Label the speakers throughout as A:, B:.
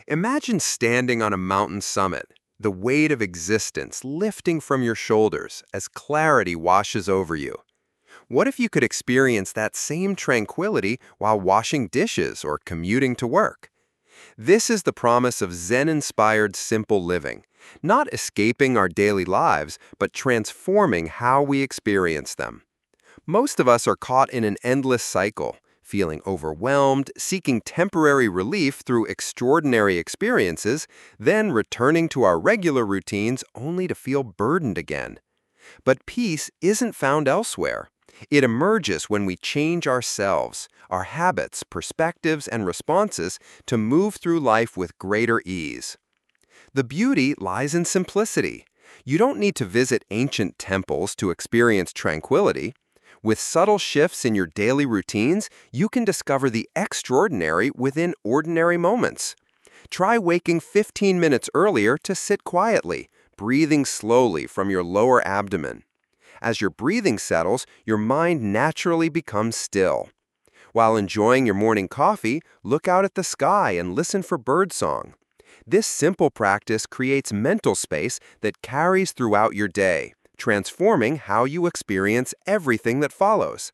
A: Imagine standing on a mountain summit, the weight of existence lifting from your shoulders as clarity washes over you. What if you could experience that same tranquility while washing dishes or commuting to work? This is the promise of Zen-inspired simple living, not escaping our daily lives, but transforming how we experience them. Most of us are caught in an endless cycle, feeling overwhelmed, seeking temporary relief through extraordinary experiences, then returning to our regular routines only to feel burdened again. But peace isn't found elsewhere. It emerges when we change ourselves, our habits, perspectives, and responses to move through life with greater ease. The beauty lies in simplicity. You don't need to visit ancient temples to experience tranquility. With subtle shifts in your daily routines, you can discover the extraordinary within ordinary moments. Try waking 15 minutes earlier to sit quietly, breathing slowly from your lower abdomen. As your breathing settles, your mind naturally becomes still. While enjoying your morning coffee, look out at the sky and listen for birdsong. This simple practice creates mental space that carries throughout your day, transforming how you experience everything that follows.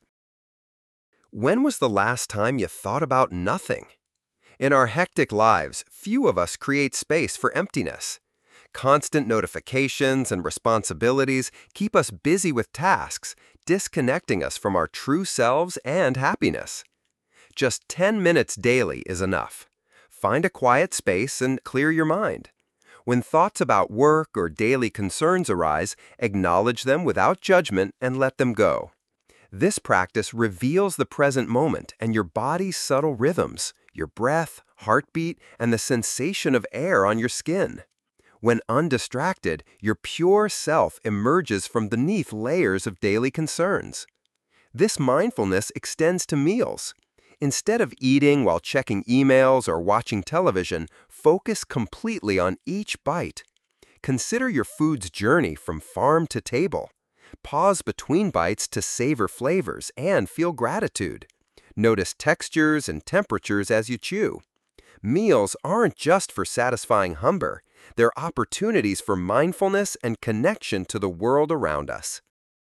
A: When was the last time you thought about nothing? In our hectic lives, few of us create space for emptiness. Constant notifications and responsibilities keep us busy with tasks, disconnecting us from our true selves and happiness. Just 10 minutes daily is enough. Find a quiet space and clear your mind. When thoughts about work or daily concerns arise, acknowledge them without judgment and let them go. This practice reveals the present moment and your body's subtle rhythms, your breath, heartbeat, and the sensation of air on your skin. When undistracted, your pure self emerges from beneath layers of daily concerns. This mindfulness extends to meals. Instead of eating while checking emails or watching television, focus completely on each bite. Consider your food's journey from farm to table. Pause between bites to savor flavors and feel gratitude. Notice textures and temperatures as you chew. Meals aren't just for satisfying hunger. They're opportunities for mindfulness and connection to the world around us.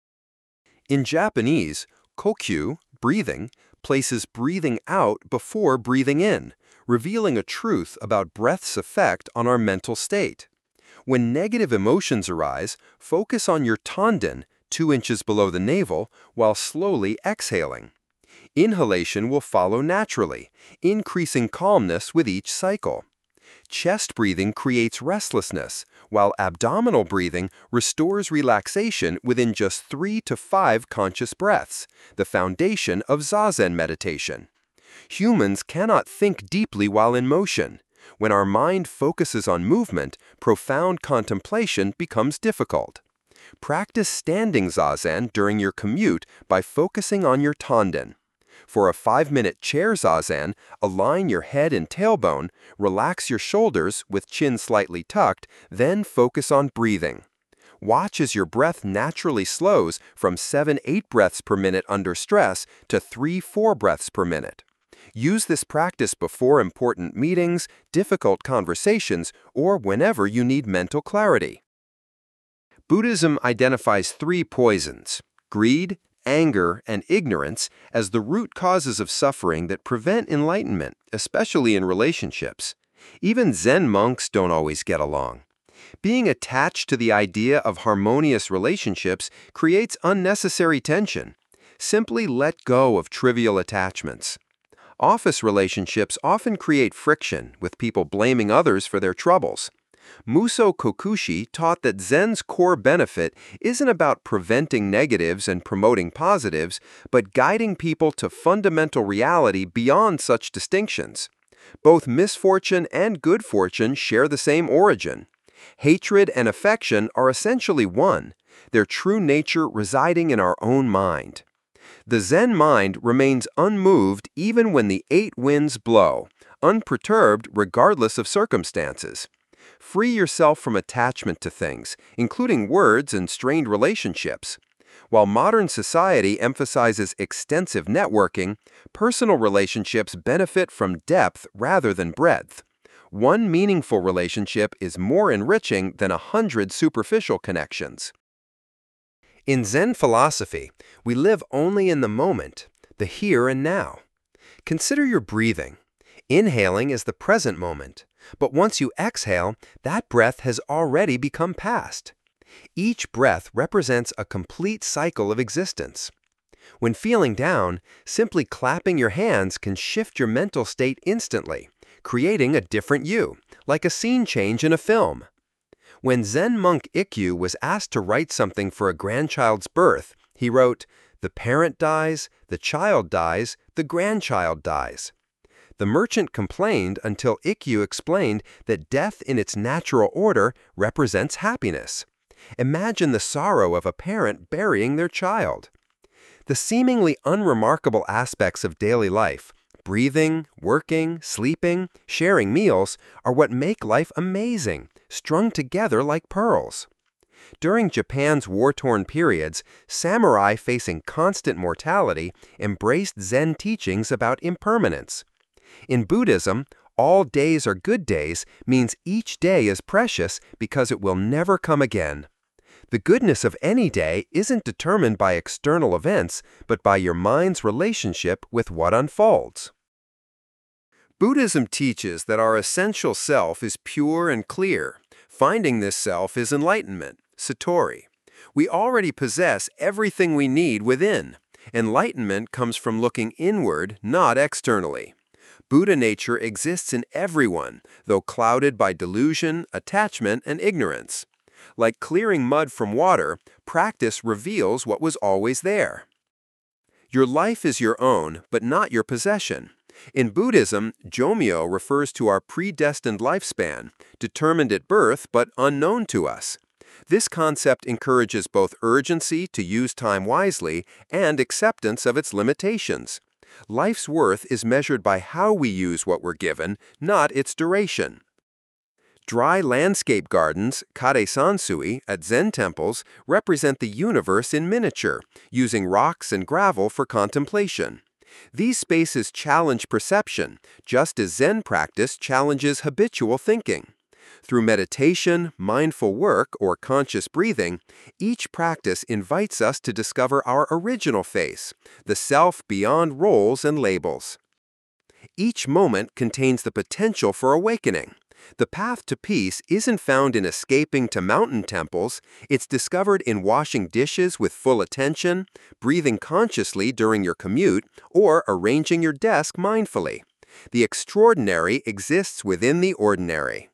A: In Japanese, kokyu, breathing, places breathing out before breathing in, revealing a truth about breath's effect on our mental state. When negative emotions arise, focus on your tanden, 2 inches below the navel, while slowly exhaling. Inhalation will follow naturally, increasing calmness with each cycle. Chest breathing creates restlessness, while abdominal breathing restores relaxation within just 3 to 5 conscious breaths, the foundation of Zazen meditation. Humans cannot think deeply while in motion. When our mind focuses on movement, profound contemplation becomes difficult. Practice standing Zazen during your commute by focusing on your tanden. For a 5-minute chair Zazen, align your head and tailbone, relax your shoulders with chin slightly tucked, then focus on breathing. Watch as your breath naturally slows from 7-8 breaths per minute under stress to 3-4 breaths per minute. Use this practice before important meetings, difficult conversations, or whenever you need mental clarity. Buddhism identifies 3 poisons: greed, anger, and ignorance as the root causes of suffering that prevent enlightenment, especially in relationships. Even Zen monks don't always get along. Being attached to the idea of harmonious relationships creates unnecessary tension. Simply let go of trivial attachments. Office relationships often create friction, with people blaming others for their troubles. Muso Kokushi taught that Zen's core benefit isn't about preventing negatives and promoting positives, but guiding people to fundamental reality beyond such distinctions. Both misfortune and good fortune share the same origin. Hatred and affection are essentially one, their true nature residing in our own mind. The Zen mind remains unmoved even when the 8 winds blow, unperturbed regardless of circumstances. Free yourself from attachment to things, including words and strained relationships. While modern society emphasizes extensive networking, personal relationships benefit from depth rather than breadth. One meaningful relationship is more enriching than 100 superficial connections. In Zen philosophy, we live only in the moment, the here and now. Consider your breathing. Inhaling is the present moment, but once you exhale, that breath has already become past. Each breath represents a complete cycle of existence. When feeling down, simply clapping your hands can shift your mental state instantly, creating a different you, like a scene change in a film. When Zen monk Ikkyu was asked to write something for a grandchild's birth, he wrote, "The parent dies, the child dies, the grandchild dies." The merchant complained until Ikkyu explained that death in its natural order represents happiness. Imagine the sorrow of a parent burying their child. The seemingly unremarkable aspects of daily life, breathing, working, sleeping, sharing meals, are what make life amazing, strung together like pearls. During Japan's war-torn periods, samurai facing constant mortality embraced Zen teachings about impermanence. In Buddhism, all days are good days means each day is precious because it will never come again. The goodness of any day isn't determined by external events, but by your mind's relationship with what unfolds. Buddhism teaches that our essential self is pure and clear. Finding this self is enlightenment, satori. We already possess everything we need within. Enlightenment comes from looking inward, not externally. Buddha nature exists in everyone, though clouded by delusion, attachment, and ignorance. Like clearing mud from water, practice reveals what was always there. Your life is your own, but not your possession. In Buddhism, Jomyo refers to our predestined lifespan, determined at birth but unknown to us. This concept encourages both urgency to use time wisely and acceptance of its limitations. Life's worth is measured by how we use what we're given, not its duration. Dry landscape gardens, kare-sansui, at Zen temples represent the universe in miniature, using rocks and gravel for contemplation. These spaces challenge perception, just as Zen practice challenges habitual thinking. Through meditation, mindful work, or conscious breathing, each practice invites us to discover our original face, the self beyond roles and labels. Each moment contains the potential for awakening. The path to peace isn't found in escaping to mountain temples, it's discovered in washing dishes with full attention, breathing consciously during your commute, or arranging your desk mindfully. The extraordinary exists within the ordinary.